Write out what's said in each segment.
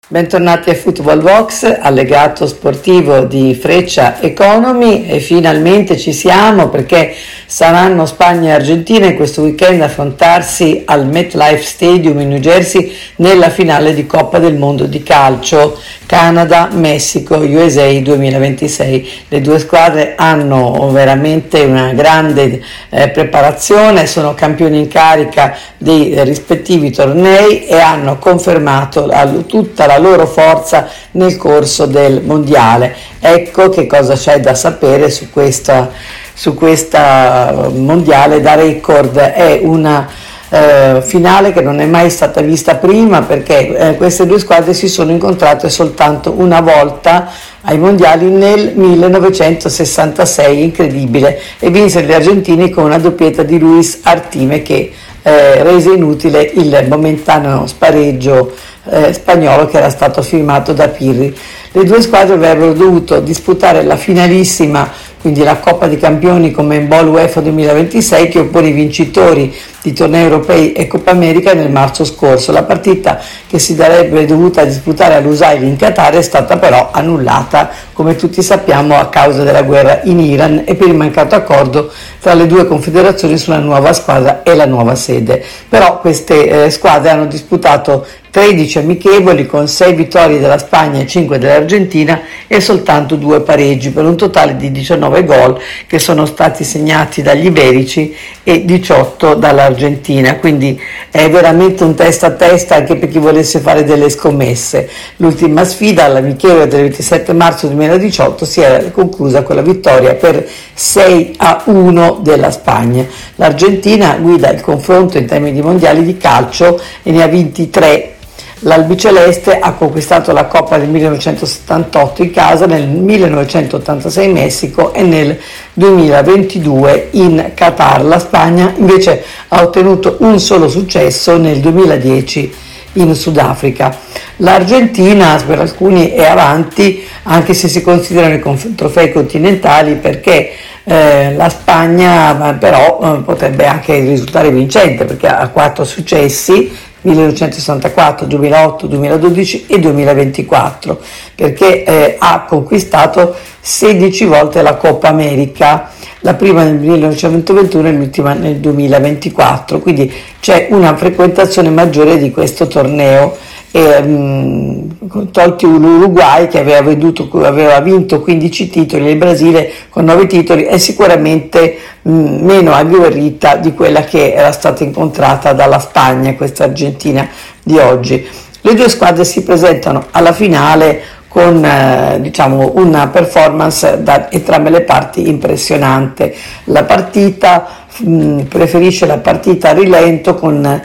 Bentornati a Football Box, allegato sportivo di Freccia Economy, e finalmente ci siamo perché saranno Spagna e Argentina in questo weekend a affrontarsi al MetLife Stadium in New Jersey nella finale di Coppa del Mondo di calcio Canada-Messico USA 2026. Le due squadre hanno veramente una grande preparazione, sono campioni in carica dei rispettivi tornei e hanno confermato tutta la loro forza nel corso del mondiale. Ecco che cosa c'è da sapere su questa mondiale da record. È una finale che non è mai stata vista prima perché queste due squadre si sono incontrate soltanto una volta ai mondiali nel 1966, incredibile, e vinsero gli argentini con una doppietta di Luis Artime che rese inutile il momentaneo spareggio spagnolo che era stato firmato da Pirri. Le due squadre avrebbero dovuto disputare la finalissima, quindi la Coppa dei Campioni come Bowl UEFA 2026, che oppone i vincitori di tornei europei e Coppa America nel marzo scorso. La partita che si sarebbe dovuta disputare all'Usail in Qatar è stata però annullata, come tutti sappiamo, a causa della guerra in Iran e per il mancato accordo tra le due confederazioni sulla nuova squadra e la nuova sede. Però queste squadre hanno disputato 13 amichevoli con 6 vittorie della Spagna e 5 dell'Argentina e soltanto 2 pareggi, per un totale di 19 gol che sono stati segnati dagli iberici e 18 dall'Argentina, quindi è veramente un testa a testa anche per chi volesse fare delle scommesse. L'ultima sfida, l'amichevole del 27 marzo 2018, si era conclusa con la vittoria per 6-1 della Spagna. L'Argentina guida il confronto in termini di mondiali di calcio e ne ha vinti 3. L'albiceleste ha conquistato la Coppa del 1978 in casa, nel 1986 in Messico e nel 2022 in Qatar. La Spagna invece ha ottenuto un solo successo nel 2010 in Sudafrica. L'Argentina per alcuni è avanti, anche se si considerano i trofei continentali, perché la Spagna però potrebbe anche risultare vincente perché ha 4 successi: 1964, 2008, 2012 e 2024, perché ha conquistato 16 volte la Coppa America, la prima nel 1921 e l'ultima nel 2024, quindi c'è una frequentazione maggiore di questo torneo. Tolti l'Uruguay che aveva vinto 15 titoli, il Brasile con 9 titoli è sicuramente meno agguerrita di quella che era stata incontrata dalla Spagna, questa Argentina di oggi. Le due squadre si presentano alla finale con una performance da entrambe le parti impressionante. La partita preferisce la partita a rilento con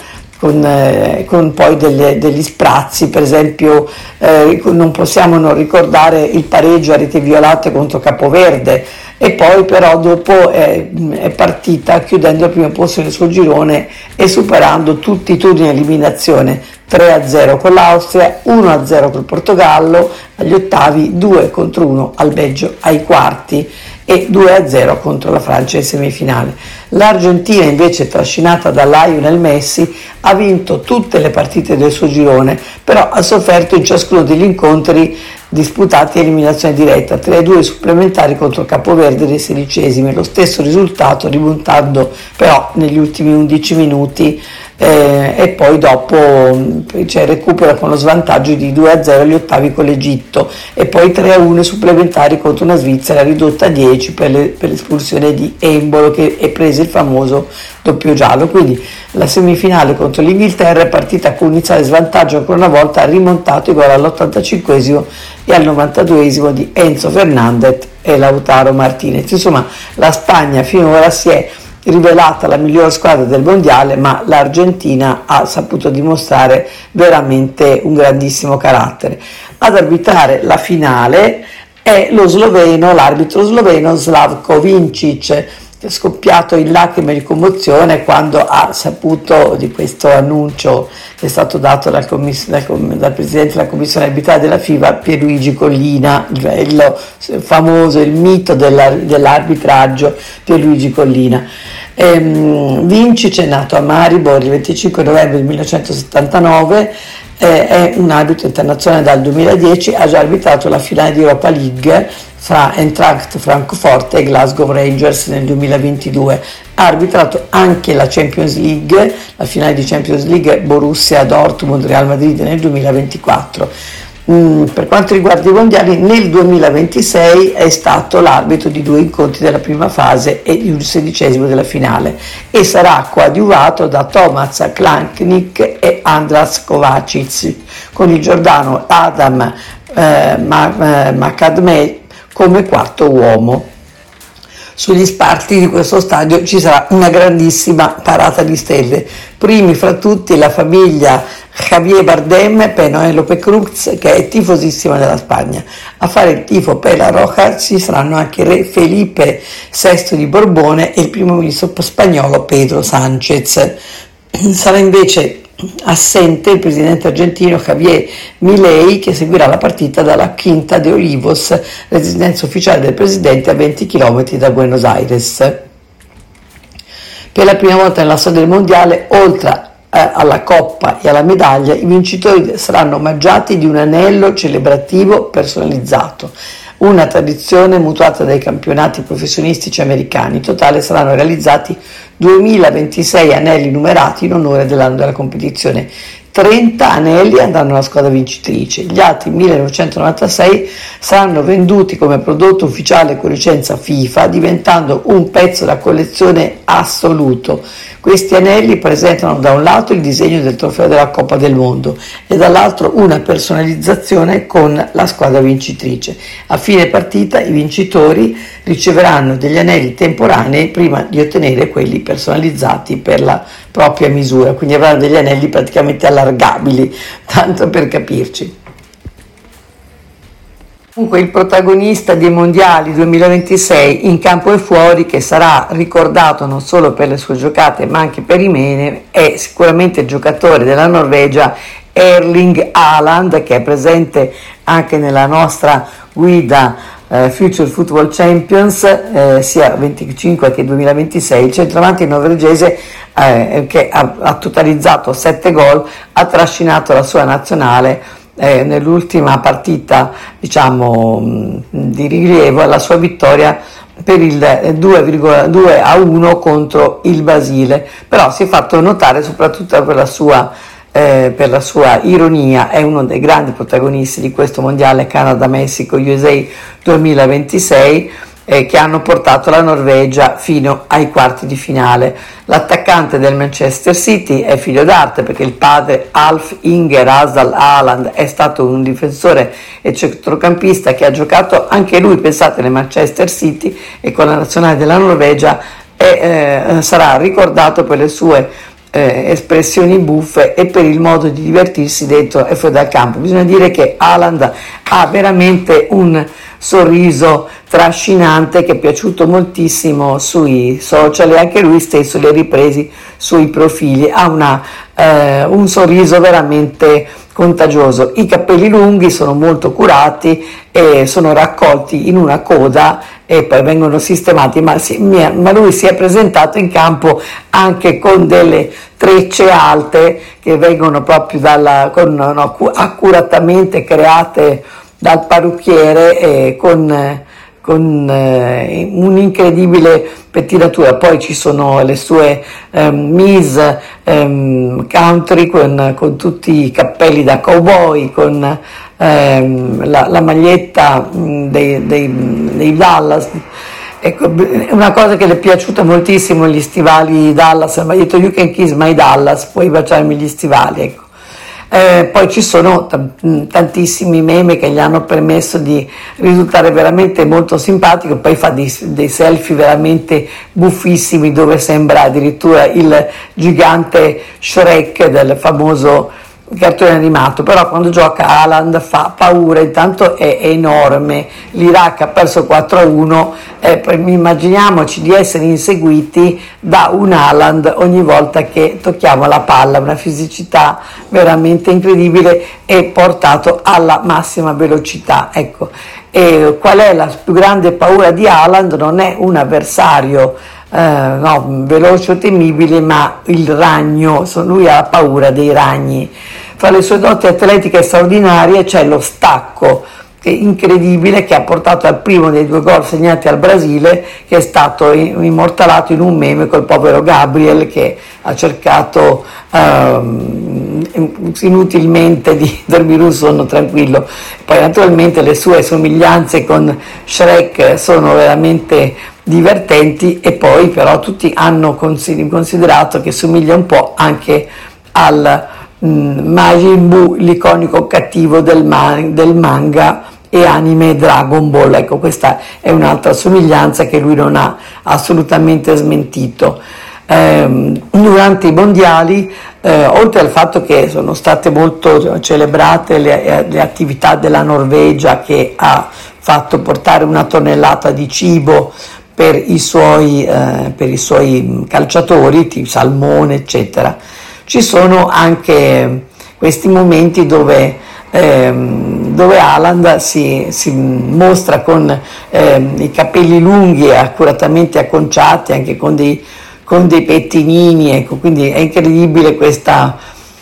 poi degli sprazzi, per esempio non possiamo non ricordare il pareggio a reti violate contro Capoverde, e poi però dopo è partita chiudendo al primo posto nel suo girone e superando tutti i turni di eliminazione: 3-0 con l'Austria, 1-0 col Portogallo agli ottavi, 2-1 al Belgio ai quarti e 2-0 contro la Francia in semifinale. L'Argentina invece, trascinata da Lionel Messi, ha vinto tutte le partite del suo girone, però ha sofferto in ciascuno degli incontri disputati a eliminazione diretta, 3-2 supplementari contro Capoverde nei 16esimi, lo stesso risultato rimontando però negli ultimi 11 minuti e poi dopo recupera con lo svantaggio di 2-0 agli ottavi con l'Egitto e poi 3-1 supplementari contro una Svizzera ridotta a 10 per l'espulsione di Embolo, che è preso il famoso doppio giallo. Quindi la semifinale contro l'Inghilterra è partita con un iniziale svantaggio, ancora una volta ha rimontato i gol all'85esimo e al 92esimo di Enzo Fernandez e Lautaro Martinez. Insomma, la Spagna finora si è rivelata la miglior squadra del mondiale, ma l'Argentina ha saputo dimostrare veramente un grandissimo carattere. Ad arbitrare la finale è l'arbitro sloveno Slavko Vincic, scoppiato in lacrime di commozione quando ha saputo di questo annuncio che è stato dato dal presidente della commissione arbitrale della FIBA, Pierluigi Collina, il famoso, il mito dell'arbitraggio Pierluigi Collina. Vincic è nato a Maribor il 25 novembre 1979, è un arbitro internazionale dal 2010, ha già arbitrato la finale di Europa League fra Eintracht Francoforte e Glasgow Rangers nel 2022. Ha arbitrato anche la Champions League, la finale di Champions League Borussia Dortmund-Real Madrid nel 2024. Per quanto riguarda i mondiali, nel 2026 è stato l'arbitro di 2 incontri della prima fase e di un 16° della finale e sarà coadiuvato da Tomasz Klanknik e Andras Kovacic, con il giordano Adam Makadme come quarto uomo. Sugli spalti di questo stadio ci sarà una grandissima parata di stelle, primi fra tutti la famiglia Javier Bardem e Penélope Cruz, che è tifosissima della Spagna. A fare il tifo per la Roja ci saranno anche il re Felipe VI di Borbone e il primo ministro spagnolo Pedro Sánchez. Sarà invece assente il presidente argentino Javier Milei, che seguirà la partita dalla Quinta de Olivos, residenza ufficiale del presidente a 20 km da Buenos Aires. Per la prima volta nella storia del mondiale, oltre alla coppa e alla medaglia, i vincitori saranno omaggiati di un anello celebrativo personalizzato, una tradizione mutuata dai campionati professionistici americani. In totale saranno realizzati 2026 anelli numerati in onore dell'anno della competizione. 30 anelli andranno alla squadra vincitrice, gli altri 1996 saranno venduti come prodotto ufficiale con licenza FIFA, diventando un pezzo da collezione assoluto. Questi anelli presentano da un lato il disegno del trofeo della Coppa del Mondo e dall'altro una personalizzazione con la squadra vincitrice. A fine partita i vincitori riceveranno degli anelli temporanei prima di ottenere quelli personalizzati per la propria misura, quindi avranno degli anelli praticamente allargabili, tanto per capirci. Comunque il protagonista dei mondiali 2026 in campo e fuori, che sarà ricordato non solo per le sue giocate ma anche per i meme, è sicuramente il giocatore della Norvegia Erling Haaland, che è presente anche nella nostra guida Future Football Champions, sia 25 che 2026. Il centravanti norvegese che ha totalizzato 7 gol, ha trascinato la sua nazionale nell'ultima partita, diciamo, di rilievo, la sua vittoria per il 2-1 contro il Brasile, però si è fatto notare soprattutto per la sua ironia. È uno dei grandi protagonisti di questo mondiale Canada-Messico-USA 2026, che hanno portato la Norvegia fino ai quarti di finale. L'attaccante del Manchester City è figlio d'arte, perché il padre Alf Inger Asdal Haaland è stato un difensore e centrocampista che ha giocato anche lui, pensate, nel Manchester City e con la nazionale della Norvegia, e sarà ricordato per le sue espressioni buffe e per il modo di divertirsi dentro e fuori dal campo. Bisogna dire che Haaland ha veramente un sorriso trascinante che è piaciuto moltissimo sui social e anche lui stesso li ha ripresi sui profili. Ha un sorriso veramente contagioso. I capelli lunghi sono molto curati e sono raccolti in una coda e poi vengono sistemati, ma lui si è presentato in campo anche con delle trecce alte che vengono proprio accuratamente create dal parrucchiere e con un'incredibile pettinatura. Poi ci sono le sue Miss Country con tutti i cappelli da cowboy, con la maglietta dei Dallas. Ecco, una cosa che le è piaciuta moltissimo, gli stivali Dallas, mi ha detto "You can kiss my Dallas", puoi baciarmi gli stivali, ecco. Poi ci sono tantissimi meme che gli hanno permesso di risultare veramente molto simpatico. Poi fa dei selfie veramente buffissimi dove sembra addirittura il gigante Shrek del famoso cartone animato, però quando gioca Haaland fa paura. Intanto è enorme, l'Iraq ha perso 4-1, immaginiamoci di essere inseguiti da un Haaland ogni volta che tocchiamo la palla, una fisicità veramente incredibile e portato alla massima velocità, ecco. E qual è la più grande paura di Haaland? Non è un avversario veloce o temibile, ma il ragno. Lui ha paura dei ragni. Tra le sue doti atletiche straordinarie c'è lo stacco incredibile che ha portato al primo dei 2 gol segnati al Brasile, che è stato immortalato in un meme col povero Gabriel che ha cercato inutilmente di dormire un sonno tranquillo. Poi naturalmente le sue somiglianze con Shrek sono veramente divertenti, e poi però tutti hanno considerato che somiglia un po' anche al Majin Buu, l'iconico cattivo del manga e anime Dragon Ball. Ecco, questa è un'altra somiglianza che lui non ha assolutamente smentito. Durante i mondiali, oltre al fatto che sono state molto celebrate le attività della Norvegia, che ha fatto portare 1 tonnellata di cibo per i suoi calciatori, tipo salmone eccetera, ci sono anche questi momenti dove Haaland si mostra con i capelli lunghi e accuratamente acconciati, anche con dei pettinini, ecco, quindi è incredibile questo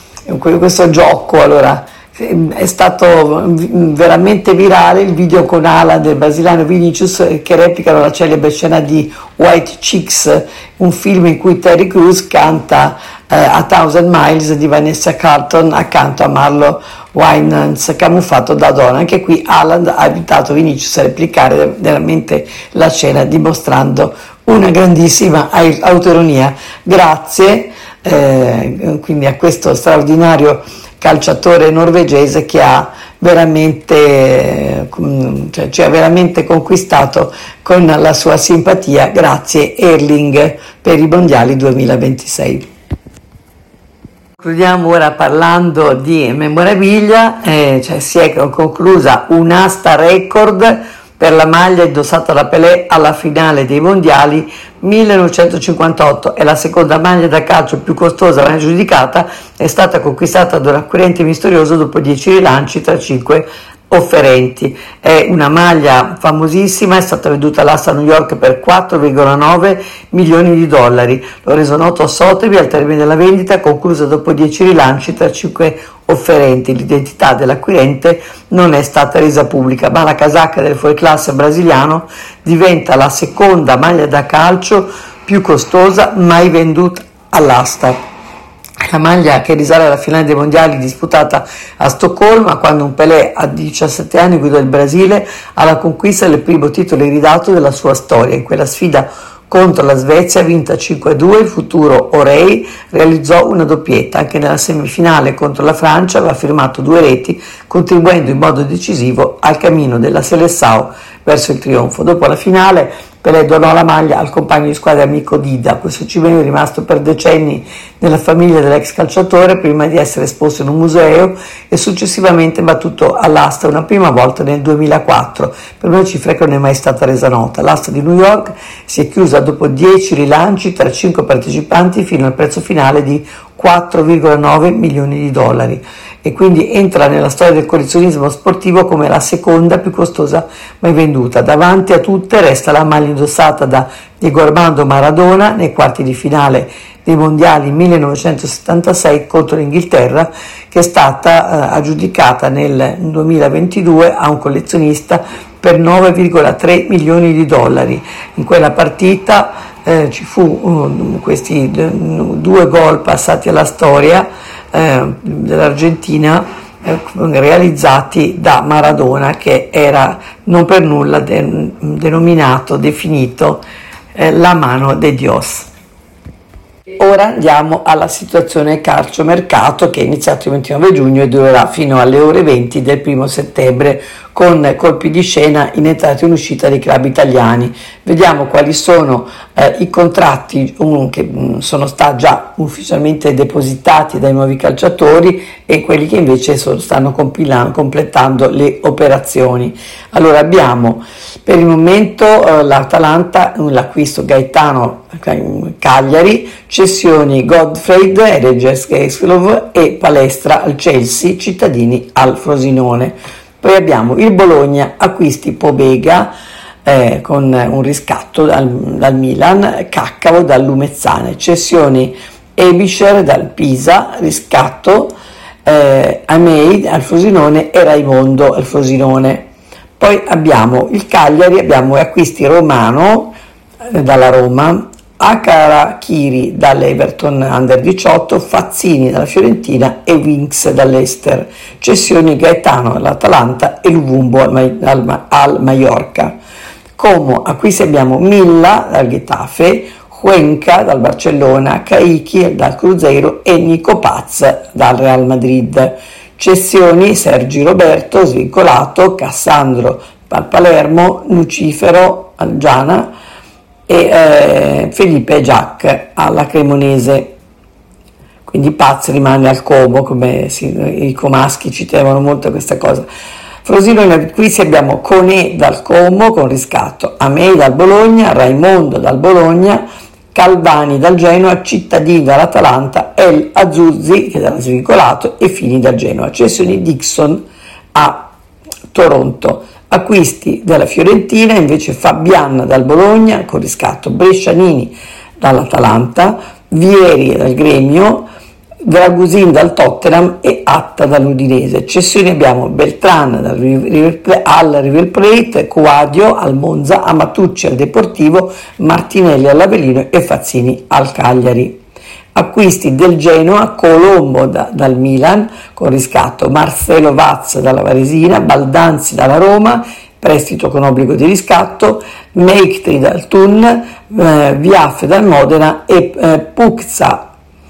gioco. Allora, è stato veramente virale il video con Haaland e il brasiliano Vinicius che replicano la celebre scena di White Chicks, un film in cui Terry Crews canta A Thousand Miles di Vanessa Carlton accanto a Marlo Winans camuffato da donna. Anche qui Haaland ha aiutato Vinicius a replicare veramente la scena, dimostrando una grandissima autoironia. Grazie quindi a questo straordinario calciatore norvegese che ha veramente, ci ha veramente conquistato con la sua simpatia. Grazie Erling per i mondiali 2026. Concludiamo ora parlando di memorabilia, si è conclusa un'asta record per la maglia indossata da Pelé alla finale dei mondiali 1958. È la seconda maglia da calcio più costosa mai aggiudicata, è stata conquistata da un acquirente misterioso dopo 10 rilanci tra 5 offerenti. È una maglia famosissima, è stata venduta all'asta a New York per 4,9 milioni di dollari. L'ho reso noto a Sotheby al termine della vendita, conclusa dopo 10 rilanci tra 5 offerenti. L'identità dell'acquirente non è stata resa pubblica, ma la casacca del fuoriclasse brasiliano diventa la seconda maglia da calcio più costosa mai venduta all'asta. La maglia che risale alla finale dei mondiali disputata a Stoccolma, quando un Pelé a 17 anni guidò il Brasile alla conquista del primo titolo iridato della sua storia. In quella sfida contro la Svezia, vinta 5-2, il futuro Orei realizzò una doppietta. Anche nella semifinale contro la Francia aveva firmato 2 reti, contribuendo in modo decisivo al cammino della Seleção verso il trionfo. Dopo la finale Pelé donò la maglia al compagno di squadra amico Dida. Questo cimento è rimasto per decenni nella famiglia dell'ex calciatore prima di essere esposto in un museo e successivamente battuto all'asta una prima volta nel 2004 per una cifra che non è mai stata resa nota. L'asta di New York si è chiusa dopo 10 rilanci tra 5 partecipanti fino al prezzo finale di 4,9 milioni di dollari e quindi entra nella storia del collezionismo sportivo come la seconda più costosa mai venduta. Davanti a tutte resta la maglia indossata da Diego Armando Maradona nei quarti di finale dei mondiali 1976 contro l'Inghilterra, che è stata aggiudicata nel 2022 a un collezionista per 9,3 milioni di dollari. In quella partita ci fu questi 2 gol passati alla storia dell'Argentina realizzati da Maradona, che era non per nulla definito la mano de Dios. Ora andiamo alla situazione calciomercato, che è iniziato il 29 giugno e durerà fino alle ore 20 del 1 settembre, con colpi di scena in entrata e in uscita dei club italiani. Vediamo quali sono i contratti che sono stati già ufficialmente depositati dai nuovi calciatori e quelli che invece stanno completando le operazioni. Allora abbiamo per il momento l'Atalanta, l'acquisto Gaetano Cagliari, cessioni Godfried, Regis Geslov e Palestra al Chelsea, Cittadini al Frosinone. Poi abbiamo il Bologna, acquisti Pobega con un riscatto dal Milan, Caccavo dal Lumezzane, cessioni Ebischer dal Pisa, riscatto Amei al Frosinone e Raimondo al Frosinone. Poi abbiamo il Cagliari, abbiamo acquisti Romano dalla Roma, Acarachiri dall'Everton Under 18, Fazzini dalla Fiorentina e Winks dall'Ester. Cessioni Gaetano dall'Atalanta e Luvumbo al Mallorca. Como acquisti abbiamo Milla dal Getafe, Cuenca dal Barcellona, Caichi dal Cruzeiro e Nico Paz dal Real Madrid. Cessioni Sergi Roberto svincolato, Cassandro al Palermo, Lucifero al Giana e Felipe Giac alla Cremonese. Quindi Paz rimane al Como, come i comaschi ci temevano molto questa cosa. Frosinone, qui abbiamo Conè dal Como con riscatto, Amei dal Bologna, Raimondo dal Bologna, Calvani dal Genoa, Cittadini dall'Atalanta, El Azuzzi che era svincolato e Fini dal Genoa. Cessioni Dixon a Toronto. Acquisti della Fiorentina invece Fabian dal Bologna con riscatto, Brescianini dall'Atalanta, Vieri dal Gremio, Dragusin dal Tottenham e Atta dall'Udinese. Cessioni abbiamo Beltran al River Plate, Coadio al Monza, Amatucci al Deportivo, Martinelli all'Avellino e Fazzini al Cagliari. Acquisti del Genoa, Colombo dal Milan con riscatto, Marcelo Vaz dalla Varesina, Baldanzi dalla Roma, prestito con obbligo di riscatto, Meiktri dal Thun, Viaf dal Modena e Pukza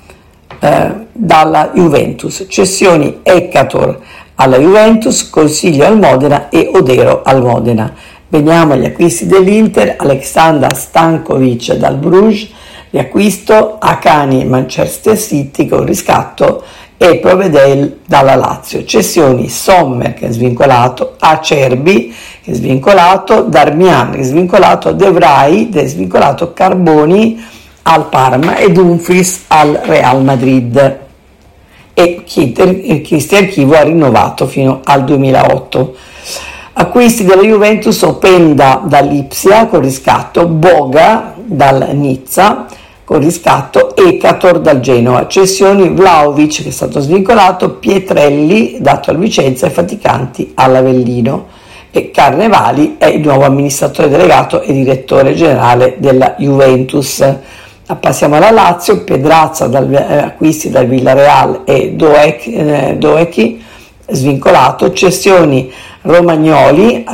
dalla Juventus. Cessioni Eccator alla Juventus, Consiglio al Modena e Odero al Modena. Veniamo agli acquisti dell'Inter, Aleksandar Stankovic dal Bruges, riacquisto Akani Manchester City con riscatto e Provedel dalla Lazio. Cessioni Sommer che è svincolato, Acerbi che è svincolato, Darmian che è svincolato, De Vrij che è svincolato, Carboni al Parma e Dumfries al Real Madrid e Cristian Chivo ha rinnovato fino al 2008. Acquisti della Juventus, Openda dall'Ipsia con riscatto, Boga dal Nizza con riscatto, Ekator dal Genoa. Cessioni Vlahovic che è stato svincolato, Pietrelli dato al Vicenza e Faticanti all'Avellino e Carnevali è il nuovo amministratore delegato e direttore generale della Juventus. Passiamo alla Lazio, Pedrazza acquisti dal Villarreal e Doechi svincolato, cessioni Romagnoli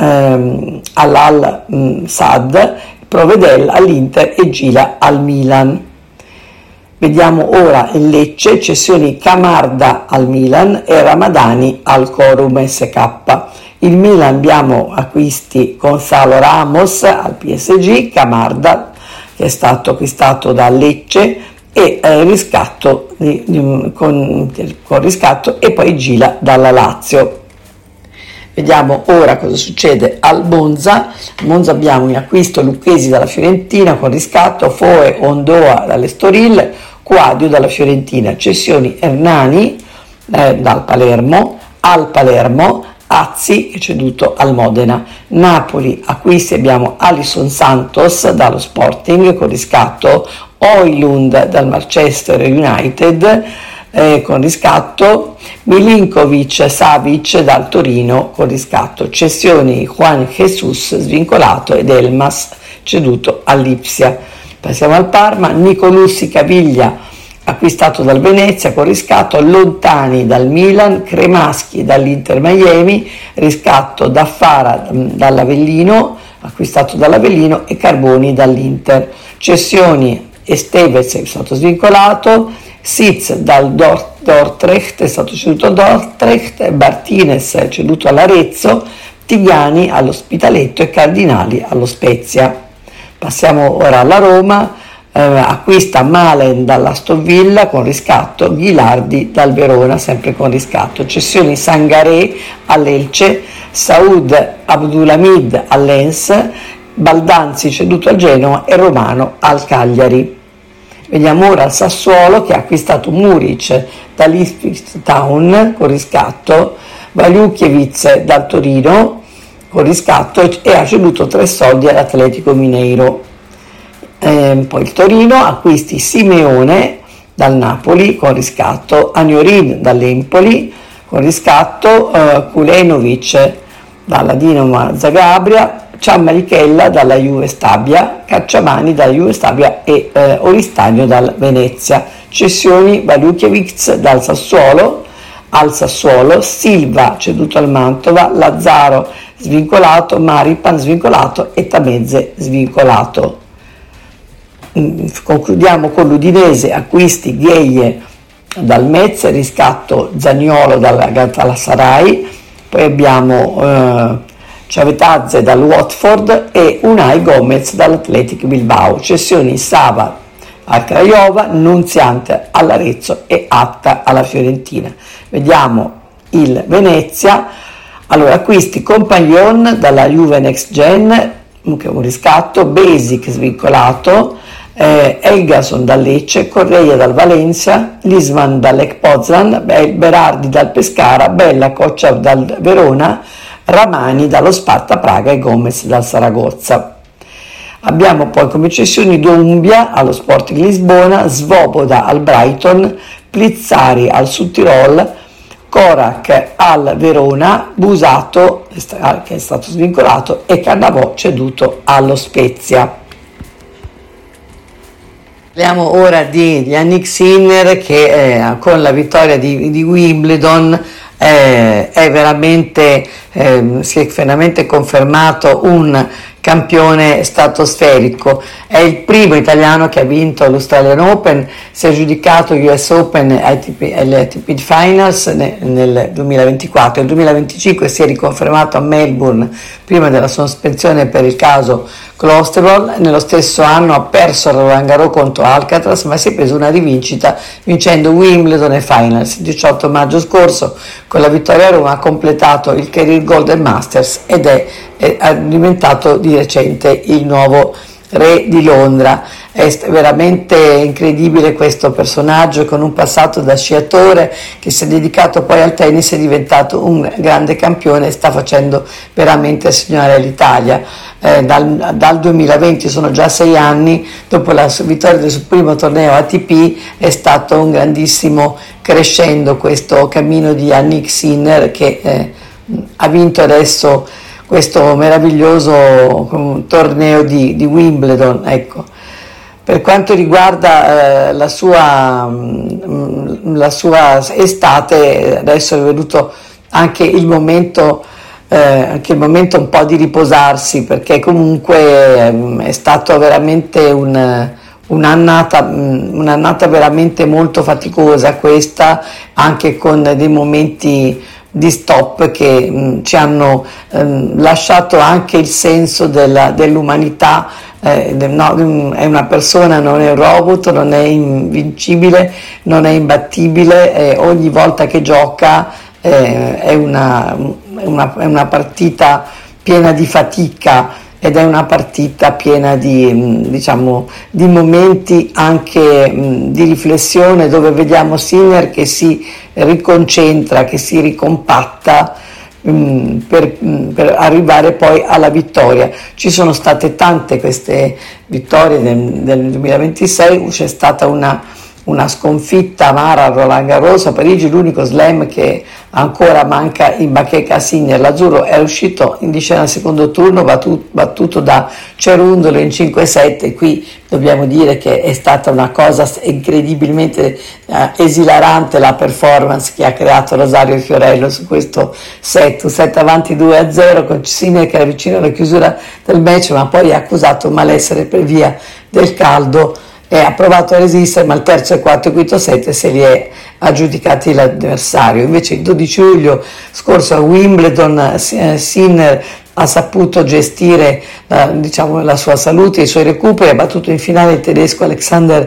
all'Al Sadd, Provedel all'Inter e Gila al Milan. Vediamo ora il Lecce, cessioni Camarda al Milan e Ramadani al Corum SK. Il Milan abbiamo acquisti Gonzalo Ramos al PSG, Camarda che è stato acquistato da Lecce e riscatto con riscatto e poi Gila dalla Lazio. Vediamo ora cosa succede al Monza. Al Monza abbiamo in acquisto Lucchesi dalla Fiorentina con riscatto, Foe Ondoa dall'Estoril, Quadio dalla Fiorentina, cessioni Hernani dal Palermo al Palermo, Azzi è ceduto al Modena. Napoli acquisti abbiamo Alisson Santos dallo Sporting con riscatto, Højlund dal Manchester United con riscatto, Milinkovic Savic dal Torino con riscatto, cessioni Juan Jesus svincolato ed Elmas ceduto all'Ipsia. Passiamo al Parma, Nicolussi Caviglia acquistato dal Venezia con riscatto, Lontani dal Milan, Cremaschi dall'Inter Miami, riscatto Daffara dall'Avellino, acquistato dall'Avellino e Carboni dall'Inter. Cessioni Esteves è stato svincolato, Sitz dal Dordrecht è stato ceduto a Dordrecht, Martinez ceduto all'Arezzo, Tigani all'Ospitaletto e Cardinali allo Spezia. Passiamo ora alla Roma, acquista Malen dall'Aston Villa con riscatto, Ghilardi dal Verona sempre con riscatto, cessioni Sangaré all'Elce, Saud Abdulhamid all'Ens, Baldanzi ceduto al Genoa e Romano al Cagliari. Vediamo ora il Sassuolo che ha acquistato Muric dall'Ipswich Town con riscatto, Valiukiewicz dal Torino con riscatto e ha ceduto 3 soldi all'Atletico Mineiro. Poi il Torino acquisti Simeone dal Napoli con riscatto, Aniorin dall'Empoli con riscatto, Kulenovic dalla Dinamo Zagabria, Ciammarichella dalla Juve Stabia, Cacciamani dalla Juve Stabia e Oristagno dal Venezia. Cessioni: Valukiewicz dal Sassuolo al Sassuolo, Silva ceduto al Mantova, Lazzaro svincolato, Maripan svincolato e Tamezze svincolato. Concludiamo con l'Udinese: acquisti Gheie dal Metz, riscatto Zaniolo dal Galatasaray, poi abbiamo Ciavetazze dal Watford e Unai Gomez dall'Athletic Bilbao. Cessioni: Sava al Craiova, Nunziante all'Arezzo e Atta alla Fiorentina. Vediamo il Venezia. Allora, acquisti: Compagnon dalla Juve Next Gen, che è un riscatto, Basic svincolato, Elgason dal Lecce, Correia dal Valencia, Lisman dall'Ec Poznan, Berardi dal Pescara, Bella Coccia dal Verona, Ramani dallo Sparta Praga e Gomez dal Saragozza. Abbiamo poi come cessioni Doumbia allo Sporting Lisbona, Svoboda al Brighton, Plizzari al Sud Tirol, Korak al Verona, Busato che è stato svincolato e Cannavò ceduto allo Spezia. Parliamo ora di Jannik Sinner che con la vittoria di Wimbledon si è veramente confermato un campione stratosferico. È il primo italiano che ha vinto l'Australian Open, si è aggiudicato US Open e ATP Finals nel 2024. Nel 2025 si è riconfermato a Melbourne prima della sospensione per il caso Closterol. Nello stesso anno ha perso Roland Garros contro Alcaraz, ma si è preso una rivincita vincendo Wimbledon e Finals. Il 18 maggio scorso con la vittoria a Roma ha completato il Career Golden Masters ed è diventato di recente il nuovo re di Londra. È veramente incredibile questo personaggio, con un passato da sciatore che si è dedicato poi al tennis, è diventato un grande campione e sta facendo veramente sognare l'Italia. Dal 2020, sono già 6 anni, dopo la vittoria del suo primo torneo ATP, è stato un grandissimo crescendo questo cammino di Jannik Sinner che ha vinto adesso questo meraviglioso torneo di Wimbledon. Ecco. Per quanto riguarda la sua estate, adesso è venuto anche il momento un po' di riposarsi, perché comunque è stato veramente un'annata veramente molto faticosa questa, anche con dei momenti di stop che ci hanno lasciato anche il senso dell'umanità. È una persona, non è un robot, non è invincibile, non è imbattibile, ogni volta che gioca è una partita piena di fatica ed è una partita piena di momenti anche di riflessione, dove vediamo Sinner che si riconcentra, che si ricompatta per arrivare poi alla vittoria. Ci sono state tante queste vittorie del 2026, c'è stata una sconfitta amara a Roland Garros a Parigi, l'unico slam che ancora manca in bacheca a Sinner. L'azzurro è uscito in discesa al secondo turno, battuto da Cerundolo in 5-7. Qui dobbiamo dire che è stata una cosa incredibilmente esilarante la performance che ha creato Rosario Fiorello su questo set, un set avanti 2-0 con Sinner che era vicino alla chiusura del match, ma poi ha accusato malessere per via del caldo e ha provato a resistere, ma il terzo e quarto e quinto set se li è aggiudicati l'avversario. Invece il 12 luglio scorso a Wimbledon Sinner ha saputo gestire la sua salute e i suoi recuperi, ha battuto in finale il tedesco Alexander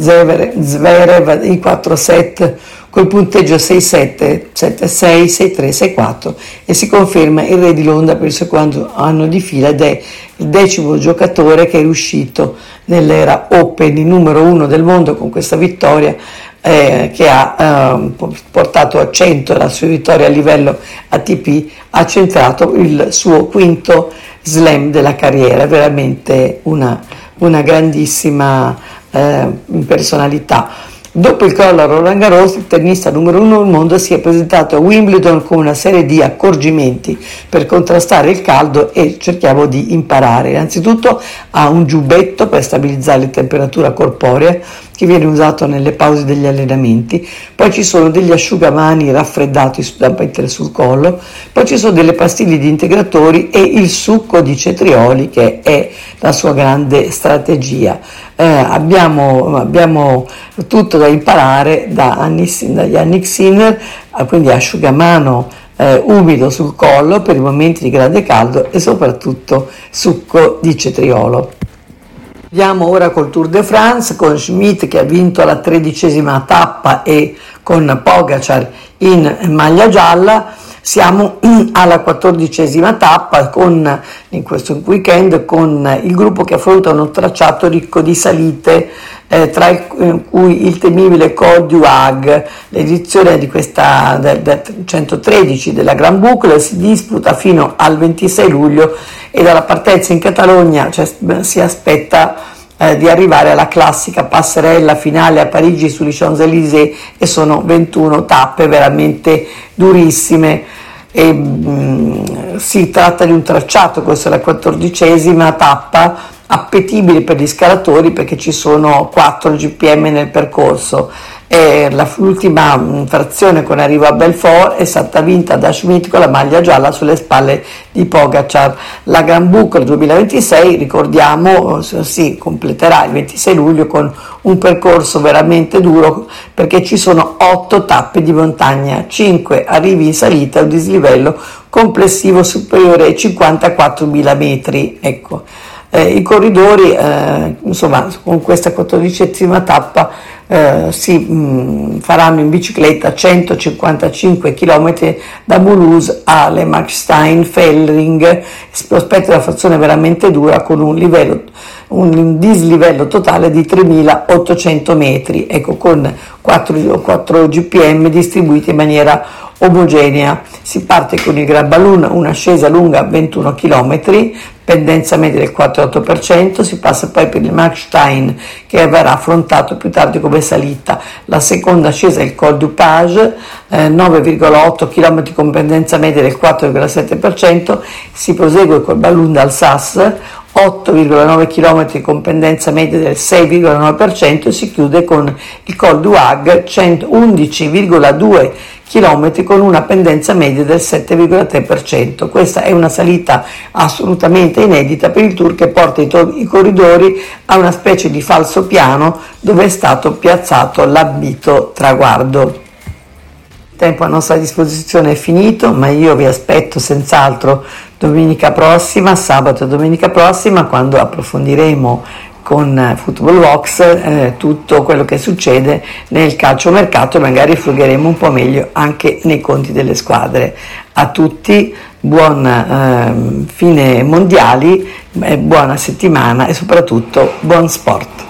Zverev in 4 set col punteggio 6-7, 7-6, 6-3, 6-4 e si conferma il re di Londra per il secondo anno di fila ed è il 10° giocatore che è riuscito nell'era Open, il numero 1 del mondo, con questa vittoria che ha portato a 100 la sua vittoria a livello ATP, ha centrato il suo 5° slam della carriera. È veramente una grandissima personalità. Dopo il crollo a Roland Garros, il tennista numero 1 del mondo si è presentato a Wimbledon con una serie di accorgimenti per contrastare il caldo e cerchiamo di imparare. Innanzitutto ha un giubbetto per stabilizzare la temperatura corporea che viene usato nelle pause degli allenamenti, poi ci sono degli asciugamani raffreddati da mettere sul collo, poi ci sono delle pastiglie di integratori e il succo di cetrioli che è la sua grande strategia. Abbiamo tutto da imparare da Jannik Sinner, quindi asciugamano umido sul collo per i momenti di grande caldo e soprattutto succo di cetriolo. Andiamo ora col Tour de France con Schmidt che ha vinto la 13ª tappa e con Pogacar in maglia gialla. Siamo alla 14ª tappa in questo weekend con il gruppo che affronta uno tracciato ricco di salite, tra cui il temibile Col du Hag. L'edizione di questa del 113 della Gran Boucle si disputa fino al 26 luglio e dalla partenza in Catalogna si aspetta di arrivare alla classica passerella finale a Parigi sugli Champs-Élysées e sono 21 tappe veramente durissime. Si tratta di un tracciato, questa è la 14ª tappa, appetibile per gli scalatori perché ci sono 4 GPM nel percorso. L'ultima frazione con arrivo a Belfort è stata vinta da Schmidt con la maglia gialla sulle spalle di Pogacar. La Gran Boucle 2026, ricordiamo, si completerà il 26 luglio con un percorso veramente duro perché ci sono 8 tappe di montagna, 5 arrivi in salita e un dislivello complessivo superiore ai 54.000 metri. Ecco. I corridori, insomma, con questa 14ª tappa faranno in bicicletta 155 km da Mulhouse a Le Markstein-Fellring. Si prospetta una frazione veramente dura con un dislivello totale di 3.800 metri, ecco, con 4 GPM distribuiti in maniera omogenea. Si parte con il Gran Balloon, un'ascesa lunga 21 km, pendenza media del 4,8%, si passa poi per il Markstein che verrà affrontato più tardi come salita. La seconda ascesa è il Col du Page, 9,8 km con pendenza media del 4,7%, si prosegue col Balloon d'Alsace, 8,9 km con pendenza media del 6,9% e si chiude con il Col du Hag, 11,2 km con una pendenza media del 7,3%. Questa è una salita assolutamente inedita per il Tour che porta i corridori a una specie di falso piano dove è stato piazzato l'ambito traguardo. Il tempo a nostra disposizione è finito, ma io vi aspetto senz'altro domenica prossima, sabato e domenica prossima, quando approfondiremo con Footballvox tutto quello che succede nel calciomercato e magari frugheremo un po' meglio anche nei conti delle squadre. A tutti buon fine mondiali, buona settimana e soprattutto buon sport.